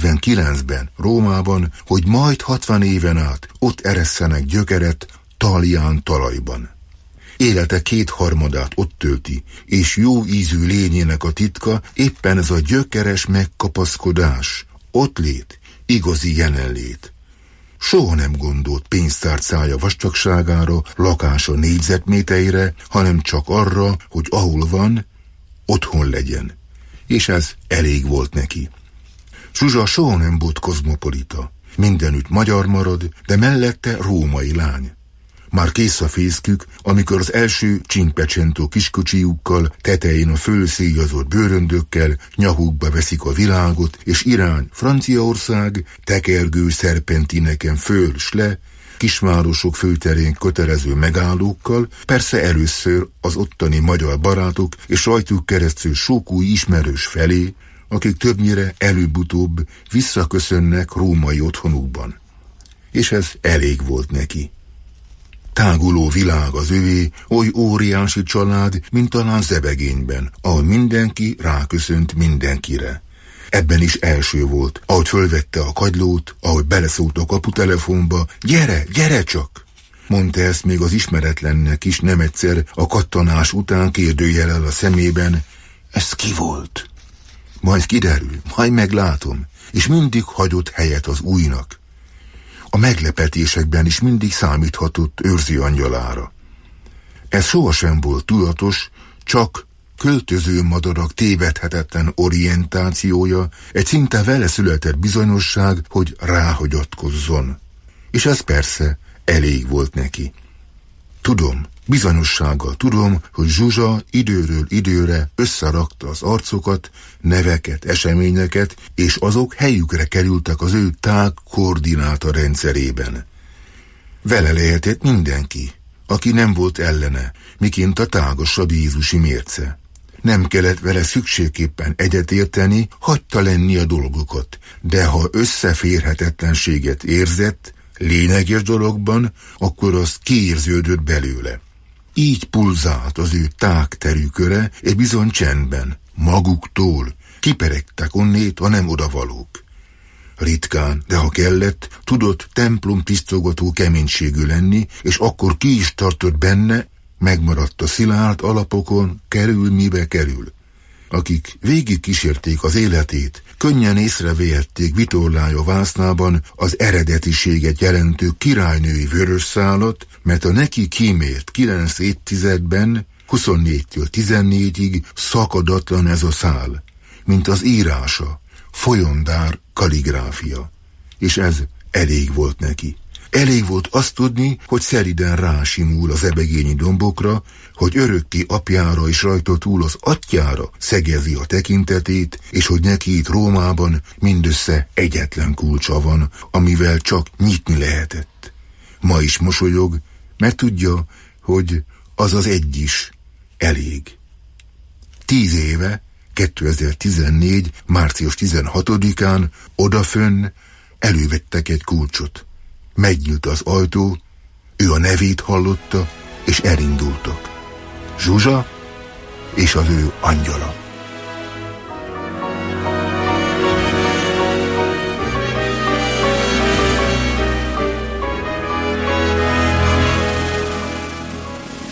49-ben Rómában, hogy majd 60 éven át ott eresszenek gyökeret Talján talajban. Élete 2/3 ott tölti, és jó ízű lényének a titka éppen ez a gyökeres megkapaszkodás, ott lét, igazi jelenlét. Soha nem gondolt pénztárcája vastagságára, lakása négyzetméteire, hanem csak arra, hogy ahol van, otthon legyen. És ez elég volt neki. Zsuzsa soha nem volt kozmopolita. Mindenütt magyar marad, de mellette római lány. Már kész a fészkük, amikor az első csinkpecsentó kiskocsijukkal, tetején a fölszíjazott bőröndökkel nyakukba veszik a világot, és irány Franciaország tekergő szerpentineken föl s le, kisvárosok főterén kötelező megállókkal, persze először az ottani magyar barátok és rajtuk keresztül sok új ismerős felé, akik többnyire előbb-utóbb visszaköszönnek római otthonukban. És ez elég volt neki. Táguló világ az övé, oly óriási család, mint talán Zebegényben, ahol mindenki ráköszönt mindenkire. Ebben is első volt, ahogy fölvette a kagylót, ahogy beleszólt a kaputelefonba, gyere csak! Mondta ezt még az ismeretlennek is nem egyszer a kattanás után kérdőjelel a szemében. Ez ki volt? Majd kiderül, majd meglátom, és mindig hagyott helyet az újnak. A meglepetésekben is mindig számíthatott őrző angyalára. Ez sohasem volt tudatos, csak költöző madarak tévedhetetlen orientációja, egy szinte vele született bizonyosság, hogy ráhagyatkozzon. És ez persze elég volt neki. Tudom, bizonyossággal tudom, hogy Zsuzsa időről időre összerakta az arcokat, neveket, eseményeket, és azok helyükre kerültek az ő tág koordináta rendszerében. Vele lehetett mindenki, aki nem volt ellene, miként a tágasabb jézusi mérce. Nem kellett vele szükségképpen egyetérteni, hagyta lenni a dolgokat, de ha összeférhetetlenséget érzett, lényeges dologban, akkor az kiérződött belőle. Így pulzált az ő tágterű köre, és bizony csendben, maguktól, kiperegtek onnét a nem odavalók. Ritkán, de ha kellett, tudott templom tisztogató keménységű lenni, és akkor ki is tartott benne, megmaradt a szilárd alapokon, kerül mibe kerül. Akik végig kísérték az életét, könnyen észrevehették vitorlája vásznában az eredetiséget jelentő királynői vörös szálat, mert a neki kímért 9 évtizedben, 24-től 14-ig szakadatlan ez a szál, mint az írása, folyondár kaligráfia. És ez elég volt neki. Elég volt azt tudni, hogy szeliden rásimul az ebegényi dombokra, hogy örökké apjára és rajta túl az atyára szegezi a tekintetét, és hogy neki itt Rómában mindössze egyetlen kulcsa van, amivel csak nyitni lehetett. Ma is mosolyog, mert tudja, hogy az az egy is elég. 10 éve, 2014. március 16-án odafönn elővettek egy kulcsot. Megnyílt az ajtó, ő a nevét hallotta, és elindultak. Zsuzsa és az ő angyala.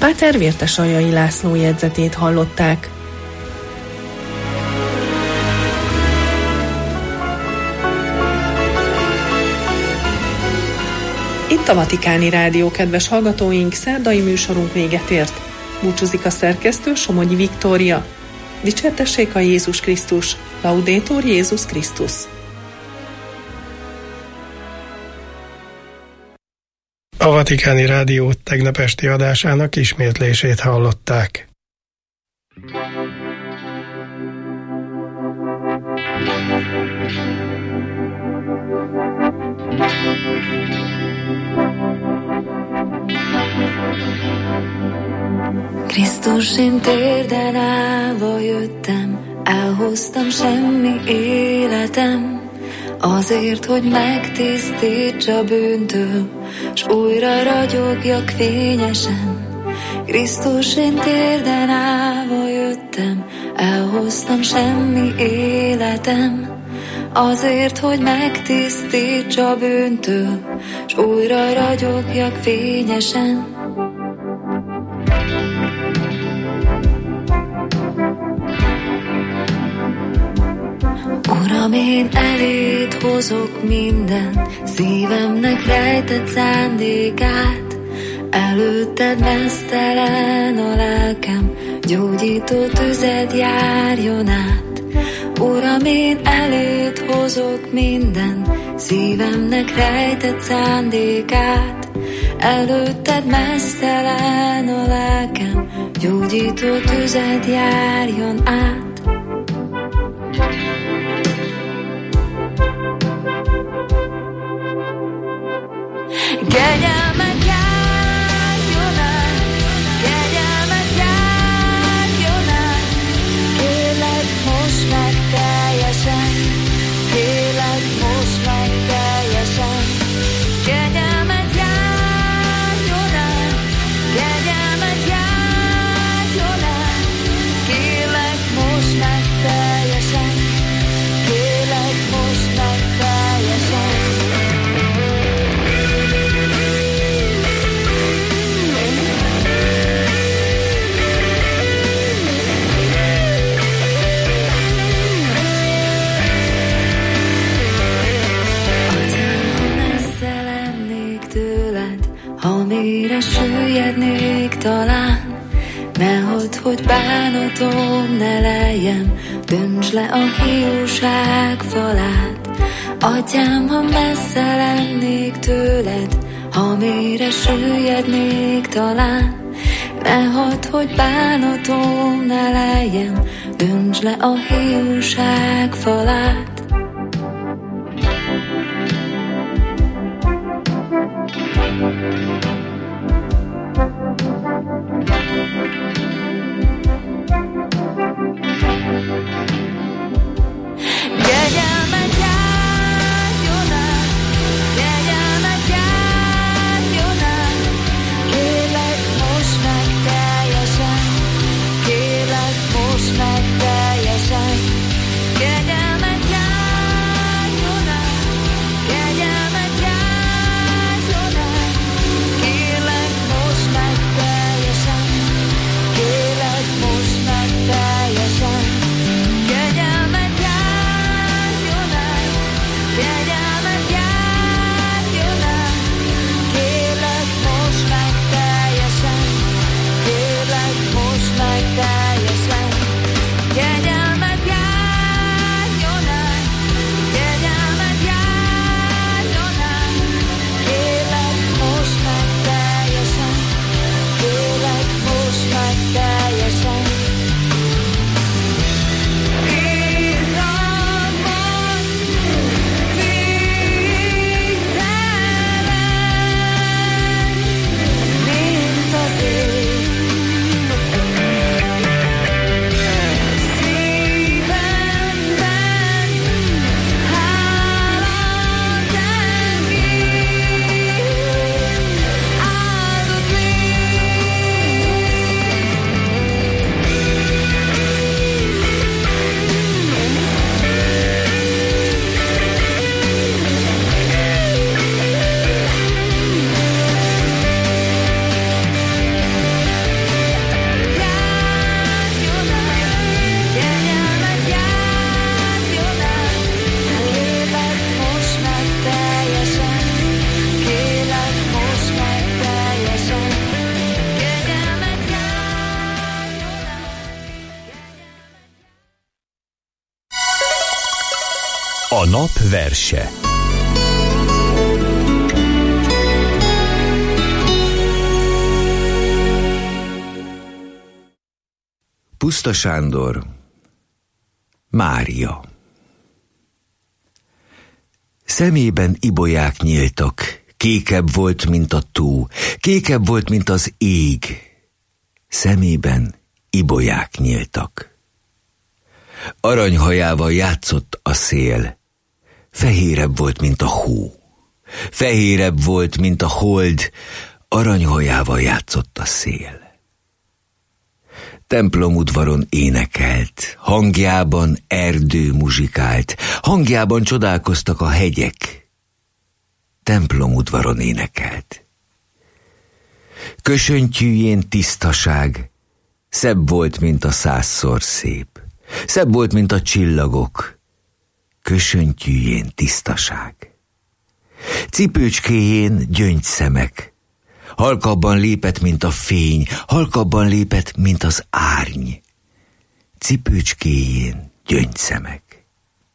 Páter Vértesaljai László jegyzetét hallották. Itt a Vatikáni Rádió, kedves hallgatóink, szerdai műsorunk véget ért. Búcsúzik a szerkesztő, Somogyi Viktória. Dicsértessék a Jézus Krisztus, Laudetur Jézus Krisztus.
A Vatikáni Rádió tegnap esti adásának ismétlését hallották.
Krisztus, én térden állva jöttem, elhoztam semmi életem, azért, hogy megtisztítsa bűntől, s újra ragyogjak fényesen. Krisztus, én térden állva jöttem, elhoztam semmi életem, azért, hogy megtisztítsa bűntől, s újra ragyogjak fényesen. Uram, én eléd hozok minden szívemnek rejtett szándékát, előtted meztelen a lelkem, gyógyító tüzed járjon át. Uram, én eléd hozok minden szívemnek rejtett szándékát, előtted meztelen a lelkem, gyógyító tüzed járjon át. Kegyelmet járjon át, kegyelmet járjon át, kérlek most meg teljesen, kérlek most meg teljesen. Kegyelmet járjon át, kegyelmet járjon át, kérlek most meg teljesen, kérlek most meg teljesen. Ha mélyre süllyednék talán, ne hadd, hogy bánatom ne lejjen, döntsd le a hiúság falát. Atyám, ha messze lennék tőled, ha mélyre süllyednék talán, ne hadd, hogy bánatom ne lejjen, döntsd le a hiúság falát. Kegyelmet járjon át,
A nap verse.
Puszta Sándor, Mária. Szemében ibolyák nyíltak, kékebb volt, mint a tó, kékebb volt, mint az ég. Szemében ibolyák nyíltak. Aranyhajával játszott a szél, fehérebb volt, mint a hó. Fehérebb volt, mint a hold, aranyhajával játszott a szél. Templomudvaron énekelt, hangjában erdő muzsikált, hangjában csodálkoztak a hegyek. Templomudvaron énekelt. Kösöntyűjén tisztaság, szebb volt, mint a 100-szor szép, szebb volt, mint a csillagok. Kösöntyűjén tisztaság. Cipőcskéjén gyöngyszemek, halkabban lépett, mint a fény, halkabban lépett, mint az árny. Cipőcskéjén gyöngyszemek.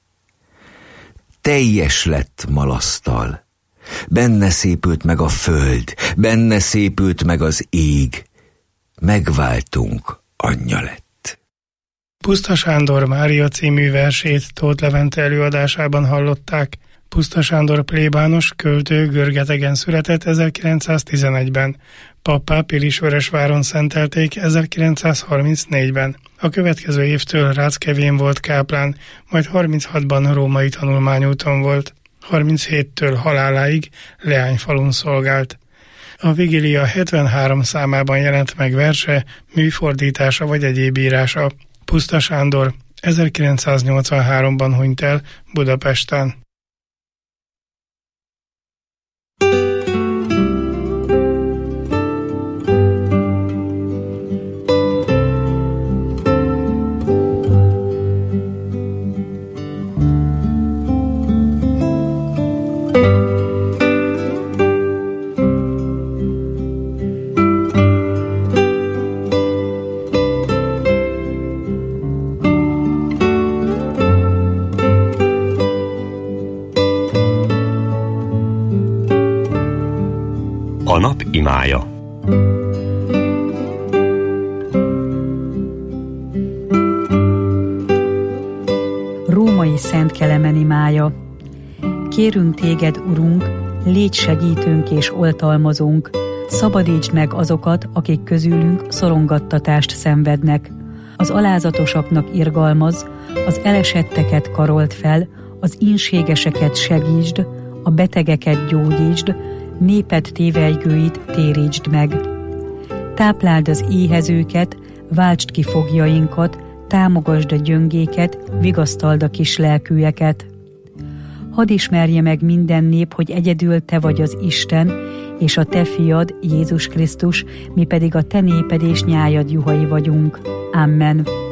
Teljes lett malasztal, benne szépült meg a föld, benne szépült meg az ég, megváltunk, anyja lett.
Puszta Sándor Mária című versét Tóth Levente előadásában hallották. Puszta Sándor plébános költő Görgetegen született 1911-ben. Pappá Pilisvörösváron szentelték 1934-ben. A következő évtől Ráckevén volt káplán, majd 36-ban római tanulmányúton volt. 37-től haláláig Leányfalun szolgált. A Vigília 73 számában jelent meg verse, műfordítása vagy egyéb írása. Puszta Sándor 1983-ban hunyt el Budapesten.
A nap imája.
Római Szent Kelemen imája. Kérünk téged, Urunk, légy segítőnk és oltalmazónk, szabadítsd meg azokat, akik közülünk szorongattatást szenvednek. Az alázatosaknak irgalmazz, az elesetteket karold fel, az ínségeseket segítsd, a betegeket gyógyítsd, néped tévelygőit térítsd meg. Tápláld az éhezőket, váltsd ki foglyainkat, támogasd a gyöngéket, vigasztald a kislelkűeket. Hadd ismerje meg minden nép, hogy egyedül te vagy az Isten, és a te fiad, Jézus Krisztus, mi pedig a te néped és nyájad juhai vagyunk. Amen.